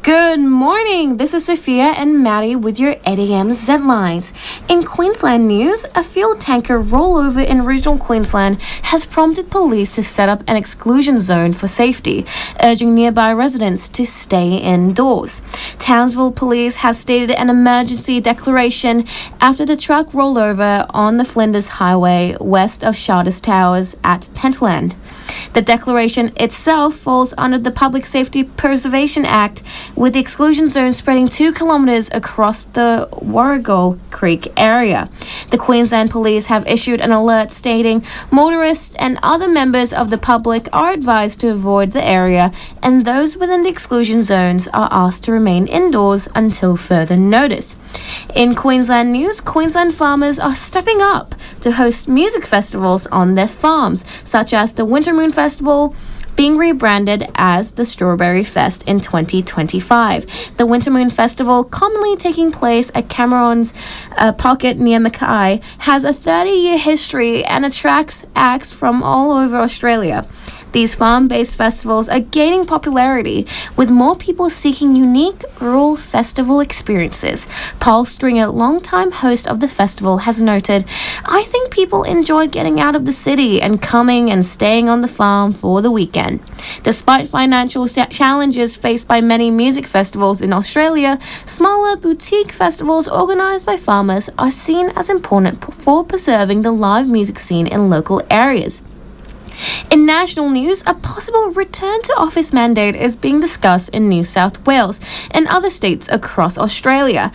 Good morning. This is Sophia and Maddie with your 8 a.m. Z-Lines. In Queensland news, a fuel tanker rollover in regional Queensland has prompted police to set up an exclusion zone for safety, urging nearby residents to stay indoors. Townsville police have stated an emergency declaration after the truck rollover on the Flinders Highway west of Charters Towers at Pentland. The declaration itself falls under the Public Safety Preservation Act, with the exclusion zone spreading 2 kilometres across the Warragul Creek area. The Queensland Police have issued an alert stating motorists and other members of the public are advised to avoid the area, and those within the exclusion zones are asked to remain indoors until further notice. In Queensland news, Queensland farmers are stepping up to host music festivals on their farms, such as the Winter Moon Festival, being rebranded as the Strawberry Fest in 2025. The Winter Moon Festival, commonly taking place at Cameron's Pocket near Mackay, has a 30-year history and attracts acts from all over Australia. These farm-based festivals are gaining popularity, with more people seeking unique rural festival experiences. Paul Stringer, longtime host of the festival, has noted, "I think people enjoy getting out of the city and coming and staying on the farm for the weekend." Despite financial challenges faced by many music festivals in Australia, smaller boutique festivals organised by farmers are seen as important for preserving the live music scene in local areas. In national news, a possible return to office mandate is being discussed in New South Wales and other states across Australia.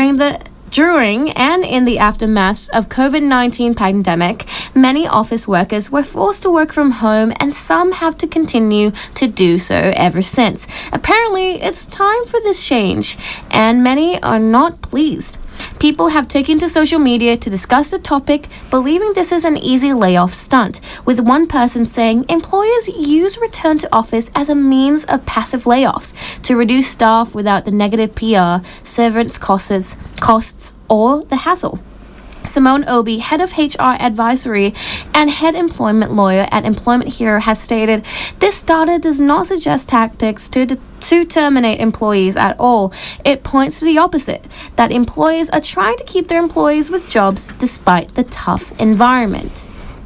During and in the aftermath of COVID-19 pandemic, many office workers were forced to work from home, and some have to continue to do so ever since. Apparently, it's time for this change, and many are not pleased. People have taken to social media to discuss the topic, believing this is an easy layoff stunt, with one person saying employers use return to office as a means of passive layoffs to reduce staff without the negative PR, severance costs, or the hassle. Simone Obi, head of HR advisory and head employment lawyer at Employment Hero, has stated, "This data does not suggest tactics to terminate employees at all. It points to the opposite, that employers are trying to keep their employees with jobs despite the tough environment."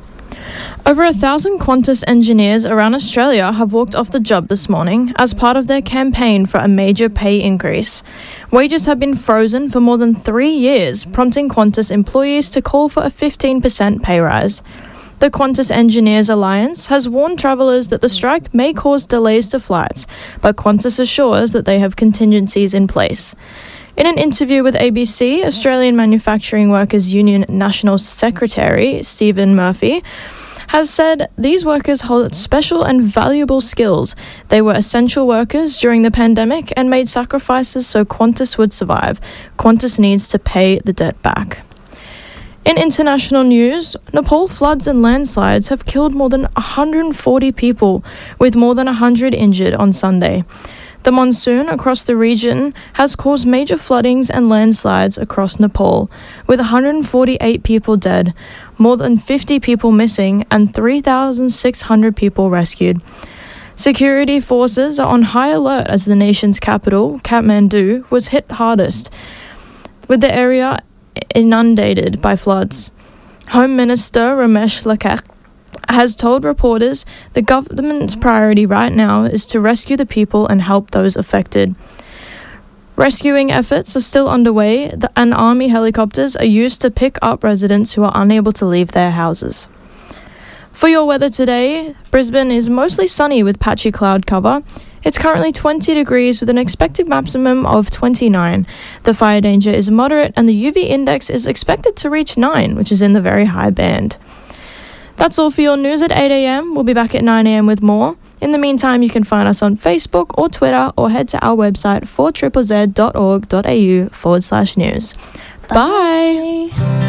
Over 1,000 Qantas engineers around Australia have walked off the job this morning as part of their campaign for a major pay increase. Wages have been frozen for more than 3 years, prompting Qantas employees to call for a 15% pay rise. The Qantas Engineers Alliance has warned travellers that the strike may cause delays to flights, but Qantas assures that they have contingencies in place. In an interview with ABC, Australian Manufacturing Workers Union National Secretary Stephen Murphy has said these workers hold special and valuable skills. They were essential workers during the pandemic and made sacrifices so Qantas would survive. Qantas needs to pay the debt back. In international news, Nepal floods and landslides have killed more than 140 people, with more than 100 injured on Sunday. The monsoon across the region has caused major floodings and landslides across Nepal, with 148 people dead, more than 50 people missing, and 3,600 people rescued. Security forces are on high alert as the nation's capital, Kathmandu, was hit hardest, with the area inundated by floods. Home Minister Ramesh Lakak has told reporters the government's priority right now is to rescue the people and help those affected. Rescuing efforts are still underway, and army helicopters are used to pick up residents who are unable to leave their houses. For your weather today, Brisbane is mostly sunny with patchy cloud cover. It's currently 20 degrees with an expected maximum of 29. The fire danger is moderate and the UV index is expected to reach 9, which is in the very high band. That's all for your news at 8 a.m. We'll be back at 9 a.m. with more. In the meantime, you can find us on Facebook or Twitter, or head to our website 4ZZZ.org.au/news. Bye!